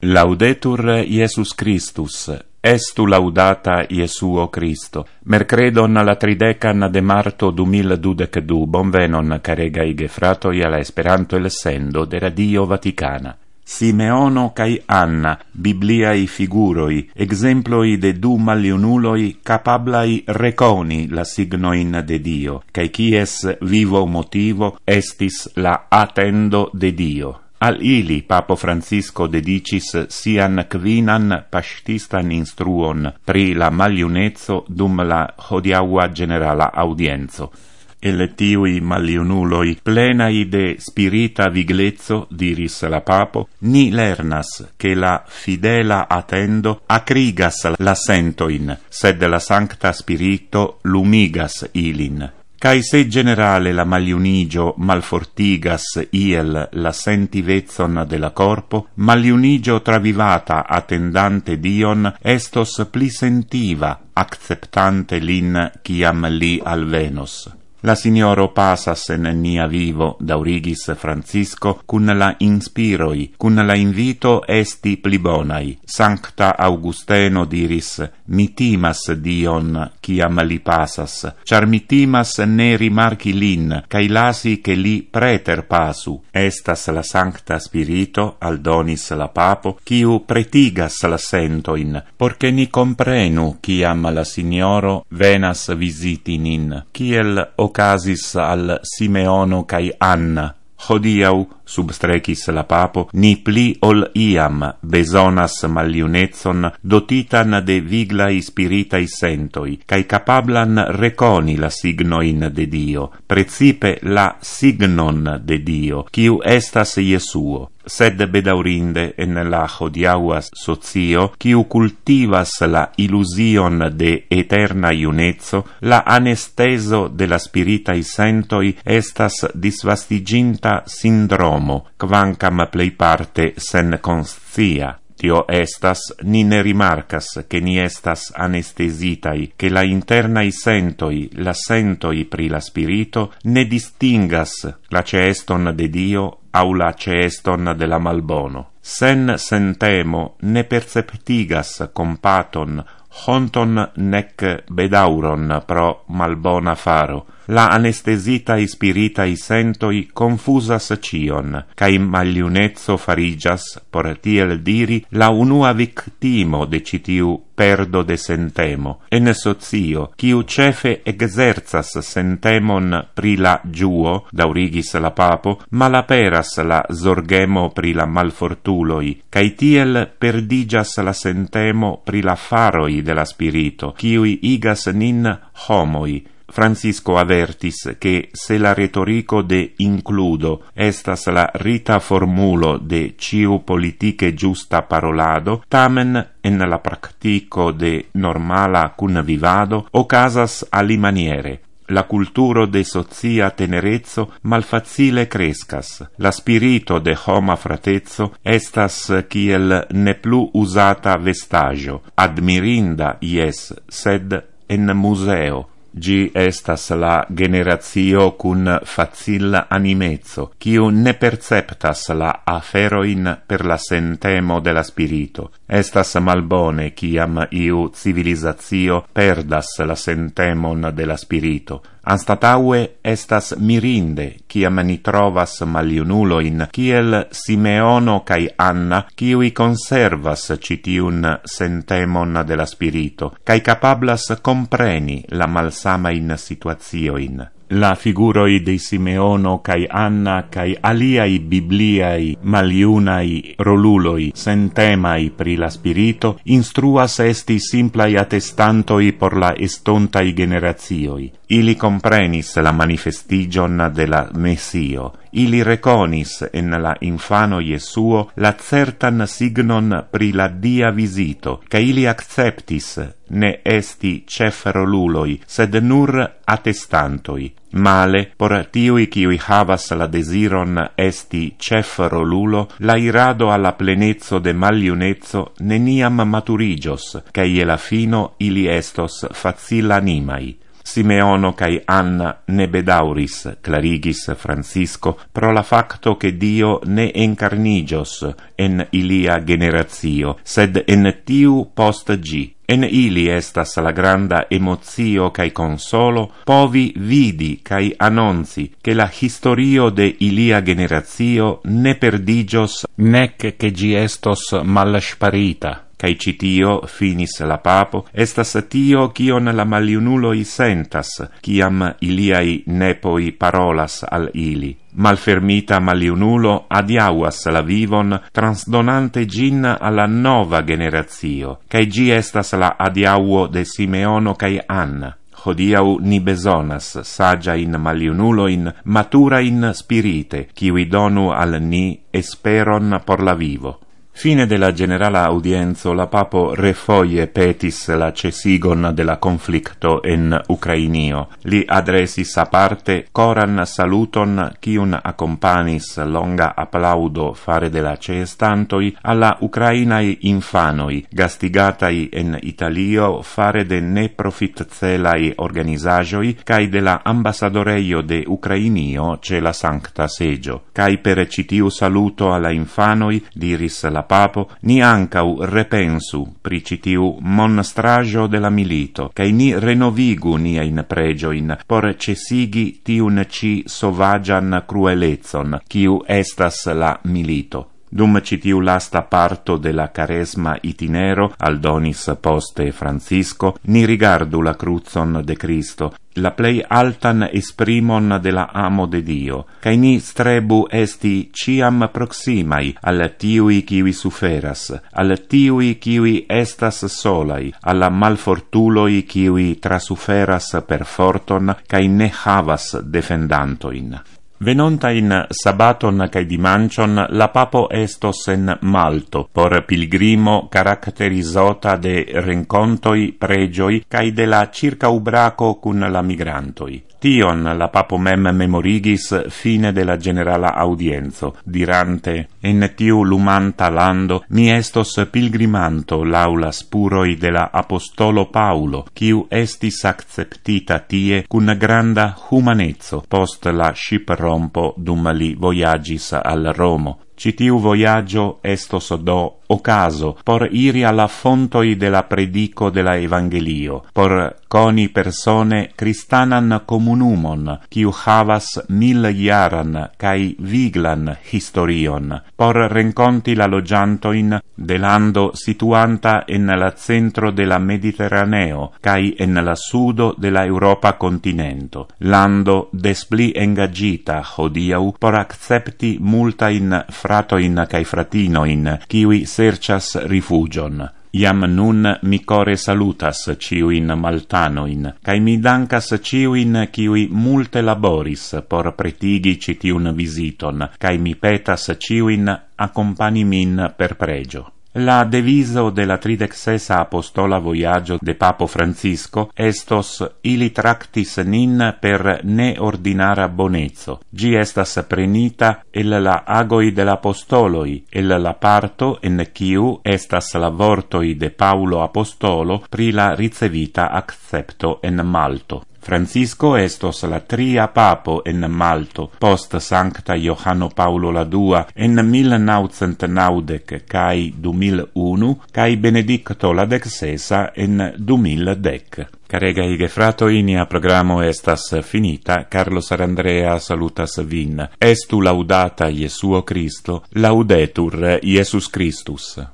Laudetur Iesus Christus, estu laudata Iesuo Christo. Mercredon la tridecan de marto 2022, bonvenon caregai gefratoi alla Esperanto el sendo de Radio Vaticana. Simeono cae Anna, Bibliae figuroi, exemploi de du maliunuloi capablai reconi la signoin de Dio, cae quies vivo motivo estis la attendo de Dio. Al ili Papo Francisco dedicis sian quinan pastistan instruon pri la maliunezzo dum la hodiaua generala audienzo. El tiui maliunuloi plenai de spirita viglezzo, diris la Papo, ni lernas che la fidela attendo acrigas la sentoin, sed la Sancta Spirito lumigas ilin. Cae se generale la maliunigio malfortigas iel la sentivezzon de la corpo, maliunigio travivata attendante Dion estos pli sentiva, acceptante lin ciam li alvenos. La Signoro pasas en nia vivo, daurigis Francisco, cun la inspiroi, cun la invito esti pli bonai. Sancta Augusteno diris, mi timas Dion, ciam li pasas, char mi timas ne rimarchi lin, cae lasi che li preter pasu. Estas la Sancta Spirito, aldonis la Papo, quiu pretigas la sentoin, porche ni comprenu ciam la Signoro venas visiti nin, ciel ocasis al Simeono cae Anna. Hodiau, substrecis la Papo, ni pli ol iam besonas maliunezzon dotitan de viglai spiritai sentoi, cae capablan reconi la signoin de Dio, precipe la signon de Dio, quiu estas Iesuo. Sed bedaurinde en la hodiaua socio, quiu cultivas la illusion de eterna iunezzo, la anesteso de la spiritai sentoi estas disvastiginta sindromo, quancam plei parte sen conscia. Tio estas, ni ne rimarcas che ni estas anestesitai, che la internai sentoi, la sentoi pri la spirito, ne distingas la ceeston de Dio au la ceeston de la malbono. Sen sentemo ne perceptigas compaton, honton nec bedauron pro malbona faro. La anestesitai spiritai sentoi confusas cion, cae maliunezzo farigas, por tiel diri, la unua victimo de citiu perdo de sentemo, en socio, quiu cefe exerzas sentemon pri la giuo, daurigis la Papo, malaperas la zorgemo pri la malfortuloi, cae tiel perdigas la sentemo pri la faroi de la spirito, quiui igas nin homoi. Francisco avertis che se la retorico de includo estas la rita formulo de ciu politiche giusta parolado, tamen en la practico de normala cun vivado ocasas alimaniere. La culturo de socia tenerezzo malfacile crescas. La spirito de homa fratezzo estas kiel ne plu usata vestaggio, admirinda ies, sed en museo. Gi estas la generatio cun facil animezzo, quiu ne perceptas la aferoin per la sentemo de la spirito. Estas malbone ciam iu civilisatio perdas la sentemon de la spirito. Anstataue estas mirinde, ciam ni trovas maliunuloin, ciel Simeono cae Anna, quiui conservas citiun sentemon de la spirito, cae capablas compreni la malsamain situazioin. La figuroi de Simeono cae Anna cae aliai bibliai maliunai roluloi sentemai pri la spirito instruas esti simplai attestantoi por la estontai generatioi. Ili comprenis la manifestigion de la Messio. Ili reconis en la infano Iesuo la certan signon pri la dia visito, ca ili acceptis ne esti ceferoluloi, sed nur attestantoi. Male, por tiui quiui havas la desiron esti ceferolulo, la irado alla plenezzo de maliunezzo neniam maturigios, ca ie la fino ili estos facil animai. Simeono cae Anna ne bedauris, clarigis Francisco, pro la facto che Dio ne encarnigios en ilia generatio, sed en tiu post gi. En ili estas la granda emozio cae consolo, povi vidi cae annonzi che la historio de ilia generatio ne perdigios, nec che gi estos malsparita. Cae citio, finis la papo, estas tio cion la maliunuloi sentas, ciam iliai nepoi parolas al ili. Malfermita maliunulo adiauas la vivon, transdonante gin alla nova generatio, cae gi estas la adiauo de Simeono cae Anna. Hodiau ni besonas saggia in maliunuloin, matura in spirite, kiwi donu al ni esperon por la vivo. Fine della generala audienzo, la papo refoie petis la cesigon de la conflicto en Ucrainio. Li adresis aparte coran saluton cium accompanis longa applaudo fare de la ceestantoi alla Ucrainai infanoi, gastigatai en Italio fare de ne profitcelai organizajoi, cae de la ambassadoreio de Ucrainio ce la Sancta Segio. Cae per citiu saluto alla infanoi, diris la papo, ni ancau repensu pri citiu monstrajo de la milito, cae ni renovigu niain pregioin por cesigi tiun ci sovagian cruelezon, ciu estas la milito. Dum citiu lasta parto de la caresma itinero, aldonis poste Francisco, ni rigardu la cruzon de Cristo, la plei altan esprimon de la amo de Dio, cae ni strebu esti ciam proximai al tiui kiwi suferas, al tiui kiwi estas solai, alla malfortuloi kiwi trasuferas per forton, cae ne havas defendantoin. Venonta in sabaton cae dimancion, la papo estos en Malto, por pilgrimo caracterizota de rencontoi, pregioi, cae de la circaubraco cun la migrantoi. Tion la papo mem memorigis fine de la generala audienzo, dirante, en tiu lumanta lando mi estos pilgrimanto laula spuroi de la apostolo Paulo, quiu estis acceptita tie cun granda humanezzo post la ship-rompo dum li voyagis al Romo. Citiu voyaggio estos do ocaso por iri alla fontoi de la predico de la Evangelio, por coni persone cristanan comunumon, quiu havas 1000 jaran cae viglan historion, por renconti la logiantoin de lando situanta en la centro de la Mediterraneo, cae en la sudo de la Europa continento, lando despli engagita hodiau por accepti multain fratoin cae fratinoin, quiui sercias rifugion. Iam nun mi core salutas ciuin maltanoin, cae mi dancas ciuin quiui multe laboris por pretigi citiun visiton, cae mi petas ciuin accompani min per pregio. La deviso de la 36 apostola voyaggio de Papo Francisco estos ili tractis nin per neordinara bonezzo. Gi estas prenita el la agoi de l'apostoloi, el la parto en quiu estas la vortoi de Paulo apostolo pri la ricevita accepto en Malto. Francisco estos la tria papo en Malto, post Sancta Johanno Paulo la II en 1990 cae 2001, cae Benedicto la XVI en 2010. Caregai gefratoi, nia programo estas finita. Carlos Arandrea salutas vin. Estu laudata Iesuo Christo, laudetur Iesus Christus.